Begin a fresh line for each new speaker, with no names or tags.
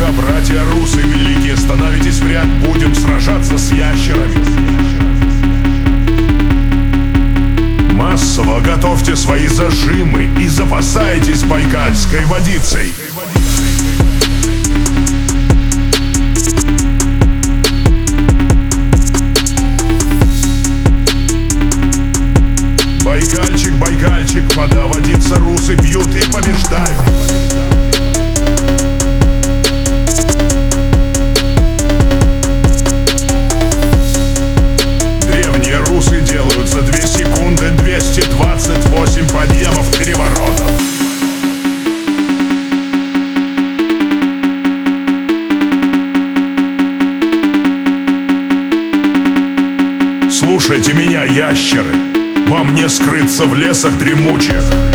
Ну-ка, братья русы великие, становитесь в ряд, будем сражаться с ящерами. Массово готовьте свои зажимы и запасайтесь байкальской водицей. Байкальчик, байкальчик, вода водится, русы пьют и побеждают. Древние русы делают за 2 секунды 228 подъемов переворотов. Слушайте меня, ящеры, вам не скрыться в лесах дремучих.